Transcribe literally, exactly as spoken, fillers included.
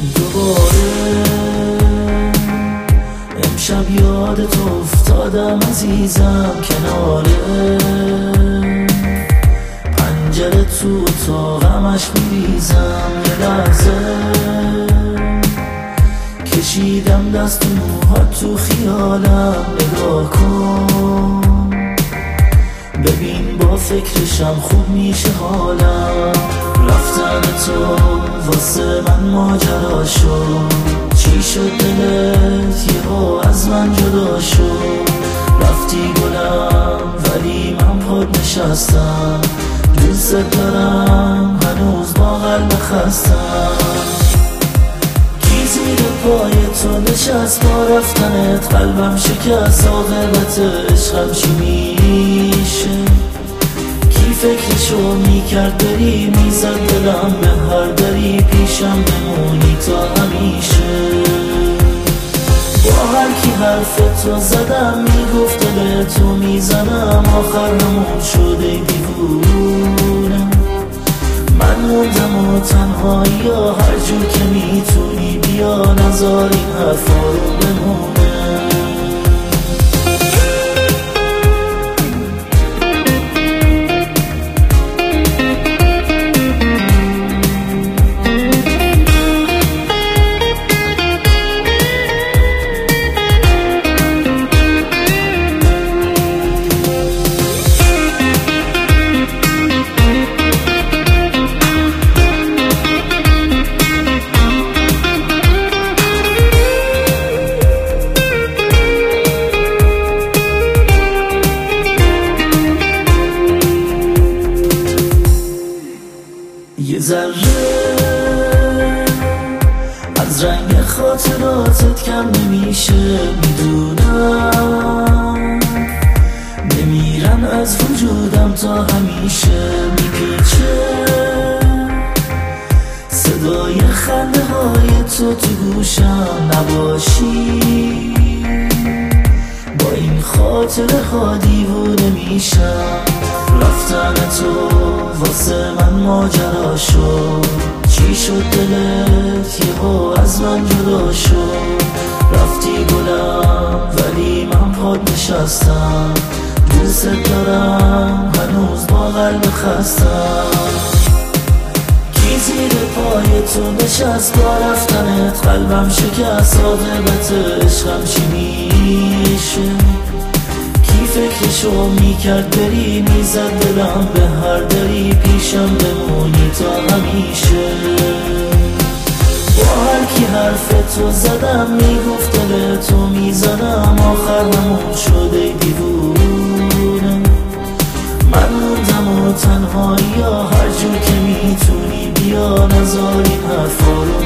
دوباره امشب یادت افتادم عزیزم، کناره پنجره تو اتاقمش میریزم. یه لحظه کشیدم دست تو موهات تو خیالم، نگاه کن ببین با فکرشم خوب میشه حالم. رفتن تو واسه من ماجرا شد، چی شد دلت یهو از من جدا شد؟ رفتی گلم ولی من پاد نشستم، دوست دارم هنوز با قلب خستم. کی زیر پای تو نشست با رفتنت، قلبم شکست عاقبت عشقم چی میشه؟ کی فکرشو میکرد بری، میزد دلم به هر دری، پیشم بمونی تا همیشه. با هر کی حرف تو زدم میگفت دل تو میزنم، آخر همون شده دیوونم. من موندم و تنهایی یا هر جور که میتونی بیا، نذار این حرفا رو بمونه. یه ذره از رنگ خاطراتت کم نمیشه، میدونم نمیرن از وجودم تا همیشه. میپیچه صدای خنده های تو تو گوشم، نباشی با این خاطره ها دیوونه میشم. رفتن تو واسه من ماجرا شد، چی شد دلت یهو از من جدا شد؟ رفتی گلم ولی من پاد نشستم، دوست دارم هنوز با قلب خستم. کی زیر پای تو نشست با رفتنت، قلبم شکست عاقبت عشقم چی میشه؟ فکرشو میکرد بری، میزد دلم به هر دری، پیشم بمونی تا همیشه. با هر کی حرف تو زدم میگفت دل تو میزنم، آخر همون شده دیوونم. من موندم و تنهایی یا هر جور که میتونی بیا، نذار این حرفا رو